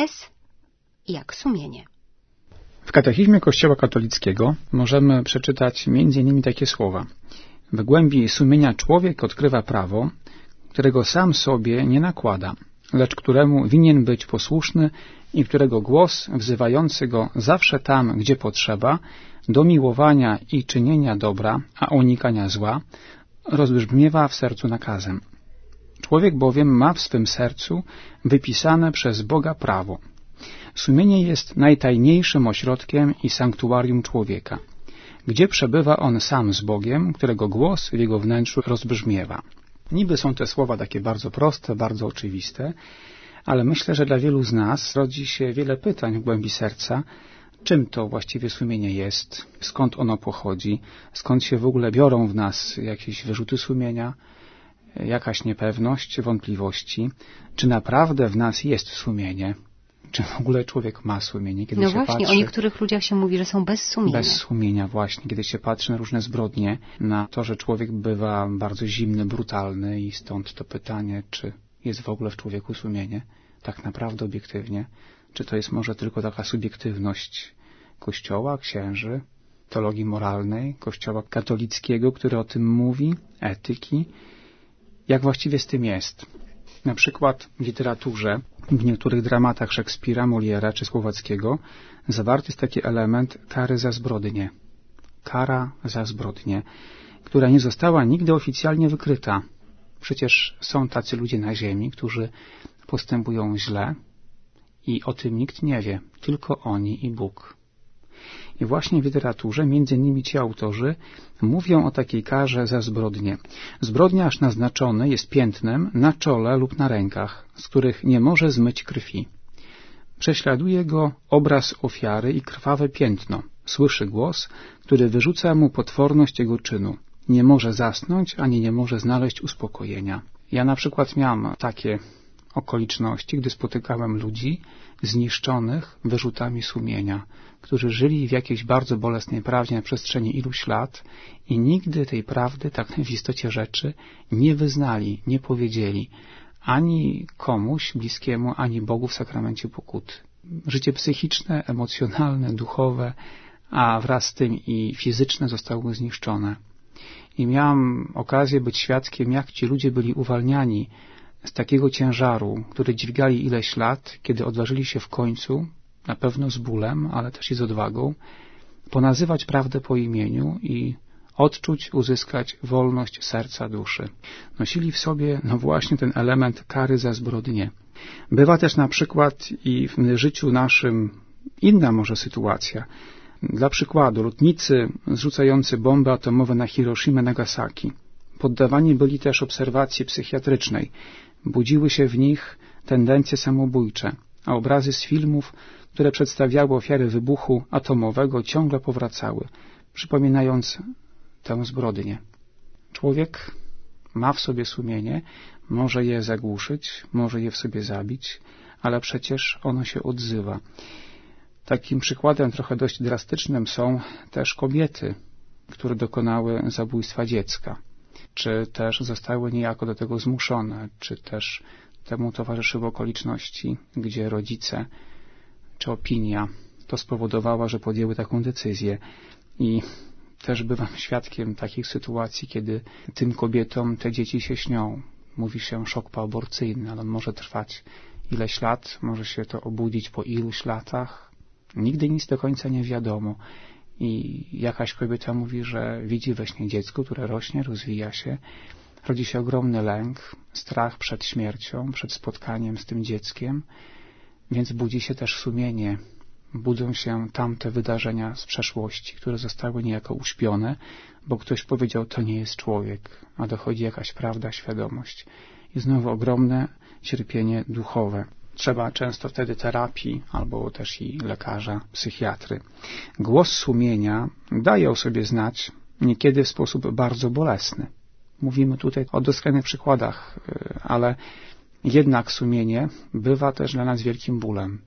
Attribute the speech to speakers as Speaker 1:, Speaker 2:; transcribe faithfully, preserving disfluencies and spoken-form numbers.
Speaker 1: S jak sumienie.
Speaker 2: W Katechizmie Kościoła katolickiego możemy przeczytać między innymi takie słowa. W głębi sumienia człowiek odkrywa prawo, którego sam sobie nie nakłada, lecz któremu winien być posłuszny i którego głos wzywający go zawsze tam, gdzie potrzeba, do miłowania i czynienia dobra, a unikania zła, rozbrzmiewa w sercu nakazem. Człowiek bowiem ma w swym sercu wypisane przez Boga prawo. Sumienie jest najtajniejszym ośrodkiem i sanktuarium człowieka, gdzie przebywa on sam z Bogiem, którego głos w jego wnętrzu rozbrzmiewa. Niby są te słowa takie bardzo proste, bardzo oczywiste, ale myślę, że dla wielu z nas rodzi się wiele pytań w głębi serca, czym to właściwie sumienie jest, skąd ono pochodzi, skąd się w ogóle biorą w nas jakieś wyrzuty sumienia, jakaś niepewność, wątpliwości, czy naprawdę w nas jest sumienie, czy w ogóle człowiek ma sumienie, kiedy
Speaker 1: no
Speaker 2: się
Speaker 1: właśnie,
Speaker 2: patrzy...
Speaker 1: o niektórych ludziach się mówi, że są bez sumienia.
Speaker 2: Bez sumienia, właśnie. Kiedy się patrzy na różne zbrodnie, na to, że człowiek bywa bardzo zimny, brutalny i stąd to pytanie, czy jest w ogóle w człowieku sumienie, tak naprawdę obiektywnie, czy to jest może tylko taka subiektywność Kościoła, księży, teologii moralnej, Kościoła katolickiego, który o tym mówi, etyki. Jak właściwie z tym jest? Na przykład w literaturze, w niektórych dramatach Szekspira, Moliera czy Słowackiego zawarty jest taki element kary za zbrodnię. Kara za zbrodnię, która nie została nigdy oficjalnie wykryta. Przecież są tacy ludzie na ziemi, którzy postępują źle i o tym nikt nie wie, tylko oni i Bóg. I właśnie w literaturze, między innymi ci autorzy, mówią o takiej karze za zbrodnię. Zbrodnia aż naznaczony jest piętnem na czole lub na rękach, z których nie może zmyć krwi. Prześladuje go obraz ofiary i krwawe piętno. Słyszy głos, który wyrzuca mu potworność jego czynu. Nie może zasnąć, ani nie może znaleźć uspokojenia. Ja na przykład miałem takie okoliczności, gdy spotykałem ludzi zniszczonych wyrzutami sumienia, którzy żyli w jakiejś bardzo bolesnej prawdzie na przestrzeni iluś lat i nigdy tej prawdy, tak w istocie rzeczy, nie wyznali, nie powiedzieli ani komuś bliskiemu, ani Bogu w sakramencie pokuty. Życie psychiczne, emocjonalne, duchowe, a wraz z tym i fizyczne zostały zniszczone. I miałem okazję być świadkiem, jak ci ludzie byli uwalniani z takiego ciężaru, który dźwigali ileś lat, kiedy odważyli się w końcu, na pewno z bólem, ale też i z odwagą, ponazywać prawdę po imieniu i odczuć, uzyskać wolność serca, duszy. Nosili w sobie, no właśnie, ten element kary za zbrodnię. Bywa też na przykład i w życiu naszym inna może sytuacja. Dla przykładu, lotnicy zrzucający bomby atomowe na Hiroshimę, Nagasaki poddawani byli też obserwacji psychiatrycznej. Budziły się w nich tendencje samobójcze, a obrazy z filmów, które przedstawiały ofiary wybuchu atomowego, ciągle powracały, przypominając tę zbrodnię. Człowiek ma w sobie sumienie, może je zagłuszyć, może je w sobie zabić, ale przecież ono się odzywa. Takim przykładem trochę dość drastycznym są też kobiety, które dokonały zabójstwa dziecka, czy też zostały niejako do tego zmuszone, czy też temu towarzyszyły okoliczności, gdzie rodzice czy opinia to spowodowała, że podjęły taką decyzję. I też bywam świadkiem takich sytuacji, kiedy tym kobietom te dzieci się śnią. Mówi się szok poaborcyjny, ale on może trwać ileś lat, może się to obudzić po iluś latach. Nigdy nic do końca nie wiadomo. I jakaś kobieta mówi, że widzi we śnie dziecko, które rośnie, rozwija się. Rodzi się ogromny lęk, strach przed śmiercią, przed spotkaniem z tym dzieckiem, więc budzi się też sumienie. Budzą się tamte wydarzenia z przeszłości, które zostały niejako uśpione, bo ktoś powiedział, to nie jest człowiek, a dochodzi jakaś prawda, świadomość. I znowu ogromne cierpienie duchowe. Trzeba często wtedy terapii, albo też i lekarza, psychiatry. Głos sumienia daje o sobie znać, niekiedy w sposób bardzo bolesny. Mówimy tutaj o doskonałych przykładach, ale jednak sumienie bywa też dla nas wielkim bólem.